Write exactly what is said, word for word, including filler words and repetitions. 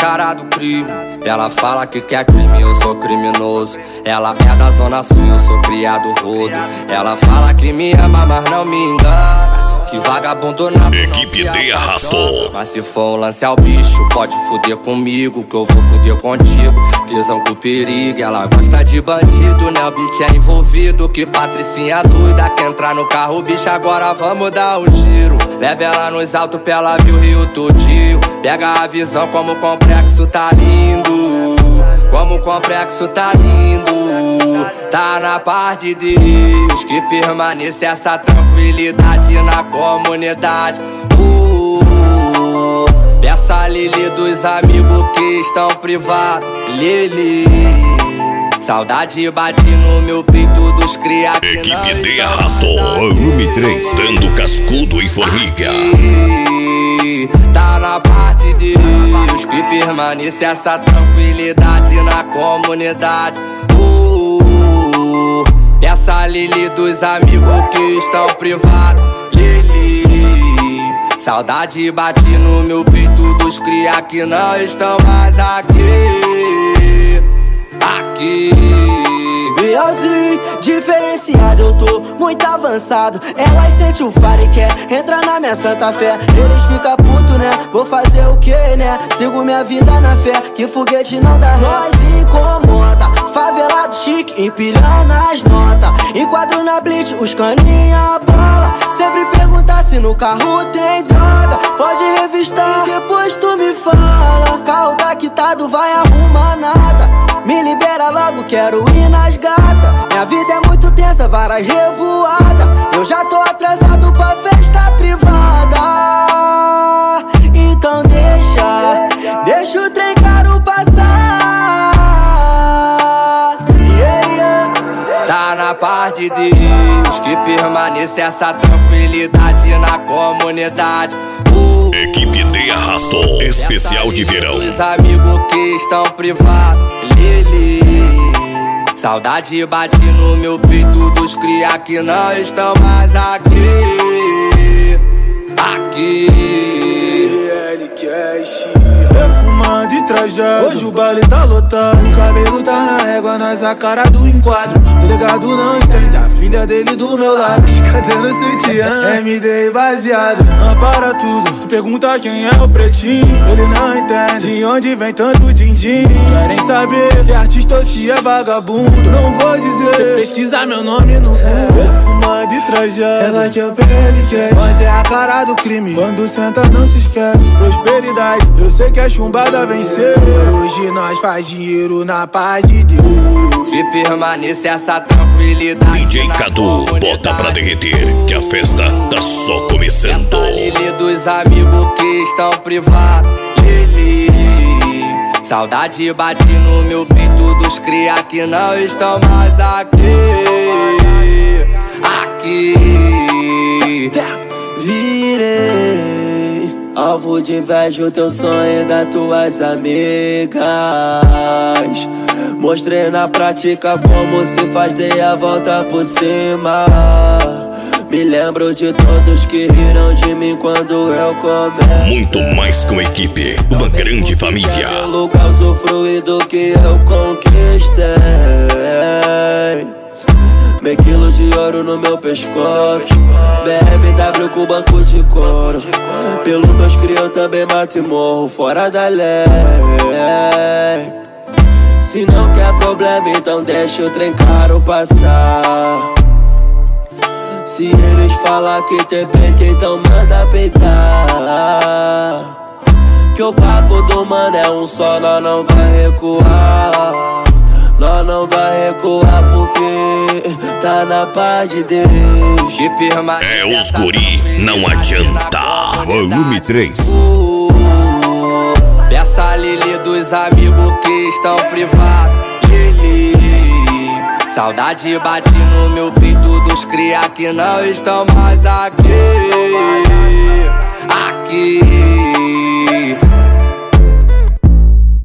cara do crime. Ela fala que quer crime, eu sou criminoso. Ela é da zona sul, eu sou criado rodo. Ela fala que me ama, mas não me engana. Que vagabundo na Equipe D arrastou. Mas se for um lance ao bicho, pode fuder comigo, que eu vou fuder contigo. Tesão com perigo, ela gosta de bandido, né? O beat é envolvido. Que patricinha doida, quer entrar no carro, bicho, agora vamos dar um giro. Leva ela nos altos pra ela ver o Rio todinho. Pega a visão como o complexo tá lindo. Como o complexo tá lindo. Tá na paz de Deus, que permaneça essa tranquilidade na comunidade. uh, Peça a Lili dos amigos que estão privados. Lili, saudade bate no meu peito dos cria que Equipe D arrastou. Volume três, dando cascudo em formiga. Tá na parte de Deus, que permaneça essa tranquilidade na comunidade. uh, Peça a Lili dos amigos que estão privados. Lili, saudade bate no meu peito dos cria que não estão mais aqui. Aqui Bielzinho, diferenciado, eu tô muito avançado. Elas sentem o faro e quer entrar na minha santa fé. Eles ficam putos, né? Vou fazer o que, né? Sigo minha vida na fé, que foguete não dá ré. Nós incomoda, favelado chique, empilhando as notas. Enquadro na blitz, os caninha bola. Sempre perguntar se no carro tem droga. Pode revistar, depois tu me fala. Carro tá quitado, vai arrumar nada. Me libera logo, quero ir nas gatas. Minha vida é muito tensa, várias revoadas. Eu já tô atrasado pra festa privada. Então deixa, deixa o trem caro passar. Yeah, yeah. Tá na paz de Deus, que permaneça essa tranquilidade na comunidade. uh, Equipe D arrastou. Especial de verão. Os amigos que estão privados. Lili, saudade bate no meu peito dos cria que não estão mais aqui. Aqui L Cash, perfumado e trajado. Hoje o baile tá lotado. O cabelo tá na régua, nós a cara do enquadro. Delegado não entende, a filha dele do meu lado. Cadê no sutiã? M D baseado, não para tudo. Se pergunta quem é o pretinho, ele não entende de onde vem tanto din-din. Querem saber se é artista ou se é vagabundo. Não vou dizer, pesquisar meu nome no Google. Perfumado e trajado, ela que é o P L Cash. Nós é a cara do crime, quando senta não se esquece. Prosperidade, eu sei que a chumbada venceu. Hoje nós faz dinheiro na paz de Deus. que permaneça essa tranquilidade. D J Cadu, bota pra derreter, que a festa tá só começando. Essa Lili dos amigos que estão privados. Lili, saudade bate no meu peito dos cria que não estão mais aqui. Aqui virei alvo de inveja, o teu sonho das tuas amigas. Mostrei na prática como se faz, dei a volta por cima. Me lembro de todos que riram de mim quando eu comecei. Muito mais com equipe, uma grande família. Pelo caos usufruído que eu conquistei. Meio quilo de ouro no meu pescoço, B M W com banco de couro. Pelo meus cria eu também mato e morro fora da lei. Se não quer problema, então deixa o trem caro passar. Se eles falar que tem peito, então manda peitar. Que o papo do mano é um só, nós não vai recuar. Nós não vai recuar porque tá na paz de Deus. É os guri, não adianta. Volume três. uh, Peça a Lili dos amigos que estão privados. Lili, saudade bate no meu peito dos cria que não estão mais aqui. Aqui